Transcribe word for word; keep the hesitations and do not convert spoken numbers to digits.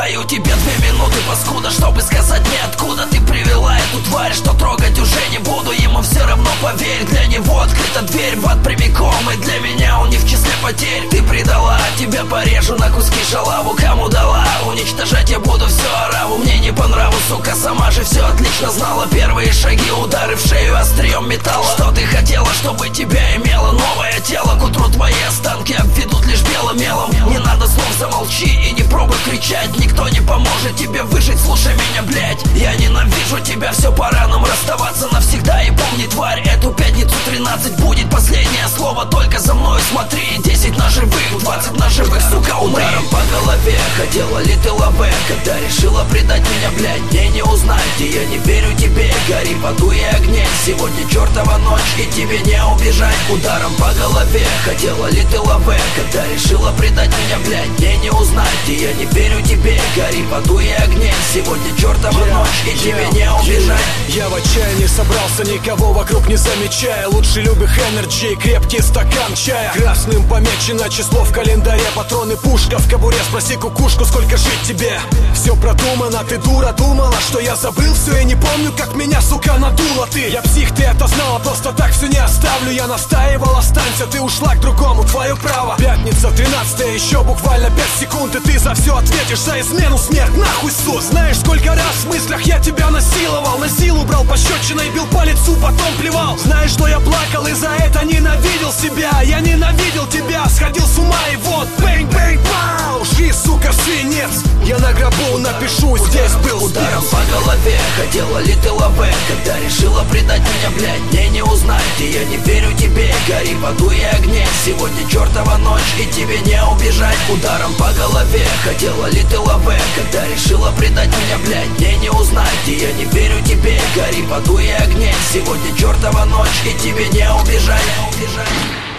Даю тебе две минуты, паскуда, чтобы сказать мне, откуда ты привела эту тварь, что трогать уже не буду. Ему все равно, поверь, для него открыта дверь в ад прямиком, и для меня он не в числе потерь. Ты предала, тебя порежу на куски шалаву. Кому дала, уничтожать я буду все ораву. Мне не по нраву, сука, сама же все отлично знала. Первые шаги, удары в шею острием металла. Что ты хотела, чтобы тебя имело новое тело? К утру твои останки обведут лишь белым мелом. Не надо слов, замолчи и не пробуй кричать. Никто не поможет тебе выжить, слушай меня, блять. Я ненавижу тебя, все, пора нам расставаться навсегда. И помни, тварь, эту пятницу тринадцать будет последнее слово. Только за мной смотри, десять на живых, двадцать на живых, сука, умри. Ударом по голове, хотела ли ты лаве, когда решила предать меня, блять. Мне не узнать, и я не верю тебе. Гори в аду и огне, сегодня чертова ночь, и тебе не убежать. Ударом по голове, хотела ли ты лаве, когда решила предать меня, блять. Мне не узнать, и я не верю тебе. Гори в аду и огне, сегодня чертова yeah, ночь, и yeah, тебе не убежать. yeah. Я в отчаянии собрался, никого вокруг не замечая. Лучше любых энерджи, крепкий стакан чая. Красным помечено число в календаре. Патроны, пушка в кобуре, спроси кукушку, сколько жить тебе. Все продумано, ты дура, думала, что я забыл все и не помню, как меня, сука, надула ты. Я псих, ты это знала, просто так все не оставлю. Я настаивал, останься, ты ушла к другому, твое право. Пятница, тринадцатое, еще буквально пять секунд, и ты за все ответишь, за измену, смерть, нахуй суд. Знаешь, сколько раз в мыслях я тебя насиловал, на силу брал пощечиной, бил по лицу, потом плевал. Знаешь, что я плакал и за это ненавидел себя. Я ненавидел тебя, сходил с ума, и вот бэнг, бэнг, бау. Жизнь, сука, свинец, я на гробу напишу, здесь был ударом по голове, хотела ли ты лаве, когда решила предать меня, блять. Мне не узнать, и я не верю тебе. Гори в аду и огне, сегодня чертова ночь, и тебе не убежать. Ударом по голове, хотела ли ты лаве, когда решила предать меня, блять. Мне не узнать, и я не верю тебе. Гори в аду и огне, сегодня чертова ночь, и тебе не убежать.